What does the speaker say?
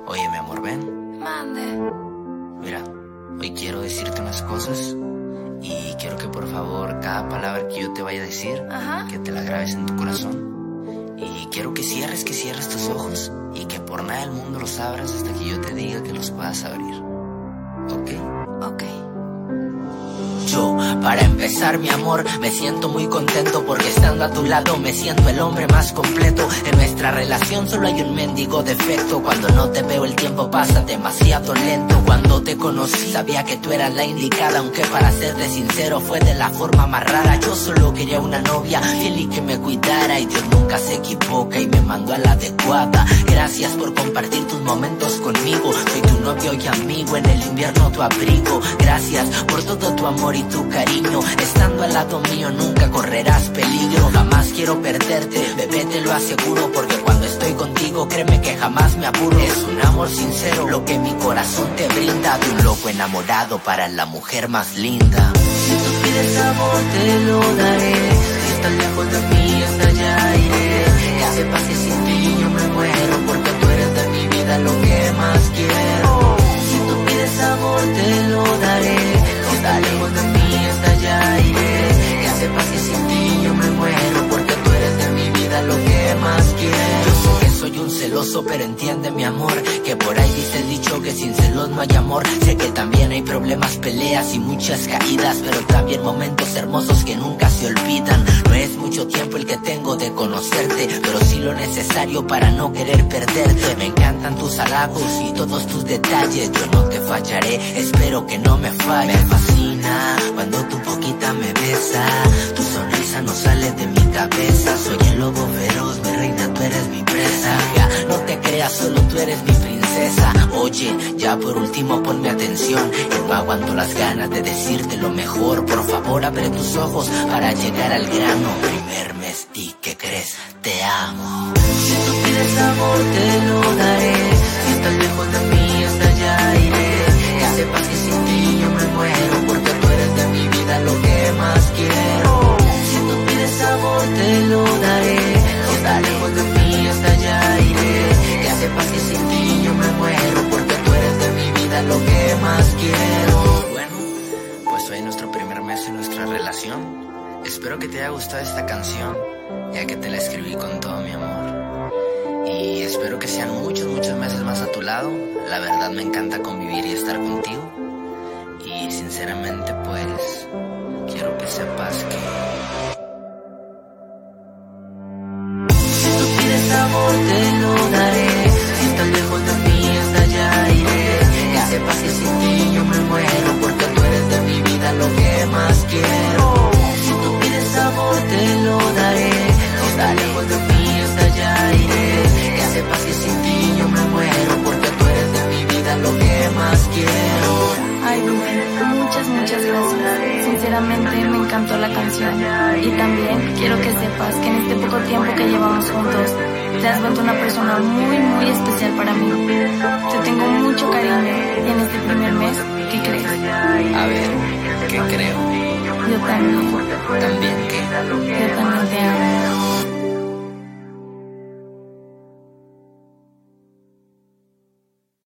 Oye, mi amor, ven. Mande. Mira, hoy quiero decirte unas cosas y quiero que por favor cada palabra que yo te vaya a decir, que te la grabes en tu corazón. Y quiero que cierres tus ojos y que por nada del mundo los abras hasta que yo te diga que los puedas abrir. ¿Ok? Ok. Yo, para empezar, mi amor, me siento muy contento porque estando a tu lado me siento el hombre más completo. En nuestra relación solo hay un mendigo defecto: cuando no te veo el tiempo pasa demasiado lento. Cuando te conocí sabía que tú eras la indicada, aunque para serte sincero fue de la forma más rara. Yo solo quería una novia fiel y que me cuidara, y Dios nunca se equivoca y me mandó a la adecuada. Gracias por compartir tus momentos conmigo, soy tu novio y amigo, en el invierno tu abrigo. Gracias por todo tu amor y tu cariño, estando al lado mío nunca correrás peligro. Jamás quiero perderte, bebé, te lo aseguro, porque cuando estoy contigo créeme que jamás me aburro. Es un amor sincero lo que mi corazón te brinda, de un loco enamorado para la mujer más linda. Si tú pides amor te lo daré, si estás lejos de mí hasta allá iré. Que sepas que sin ti yo me muero, porque tú eres de mi vida lo que más quiero. Si tú pides amor te lo daré, si estás lejos de mí hasta allá iré. Que sepas que sin ti yo me muero, porque tú eres de mi vida lo que más quiero. Yo sé que soy un celoso, pero entiende mi amor, que por ahí dice el dicho que sin celos no hay amor. Sé que también hay problemas, peleas y muchas caídas, pero también momentos hermosos que nunca se olvidan. No es mucho tiempo el que tengo de conocerte, pero sí lo necesario para no querer perderte. Me encantan tus halagos y todos tus detalles, yo no te fallaré, espero que no me falles. Me fascina cuando tu boquita me besa, tu sonrisa no sale de mi cabeza. Soy el lobo feroz, mi reina, tú eres mi presa. No te creas, solo tú eres mi princesa. Oye, ya por último ponme atención, que no aguanto las ganas de decirte lo mejor. Por favor abre tus ojos para llegar al grano. Primer mes, ¿y qué crees? Te amo. Si tú pides amor te lo daré, si estás lejos de mí hasta allá iré. Que sepas que sin ti yo me muero, porque tú eres de mi vida lo que más quiero. Si tú pides amor te lo daré, si estás lejos de mí hasta allá iré. Que sepas que sin ti yo me muero, porque tú eres de mi vida lo que más quiero. Bueno, pues hoy es nuestro primer mes en nuestra relación. Espero que te haya gustado esta canción, ya que te la escribí con todo mi amor. Y espero que sean muchos meses más a tu lado. La verdad me encanta convivir y estar contigo. Y sinceramente pues quiero que sepas que si tú pides amor te lo daré, si estás lejos de mí hasta allá iré. Que sepas que sin ti yo me muero, porque tú eres de mi vida lo que más quiero. Si tú pides amor te lo daré, si estás lejos de mí hasta allá iré. Que sepas que sin ti yo me muero, porque tú eres de mi vida lo que más quiero. Ay, Rubén, muchas gracias. Sinceramente me encantó la canción. Y también quiero que sepas que en este poco tiempo que llevamos juntos, te has vuelto una persona muy especial para mí. Te tengo mucho cariño y en este primer mes, ¿qué crees? A ver, ¿qué creo? Yo también. ¿También qué? Yo también te amo.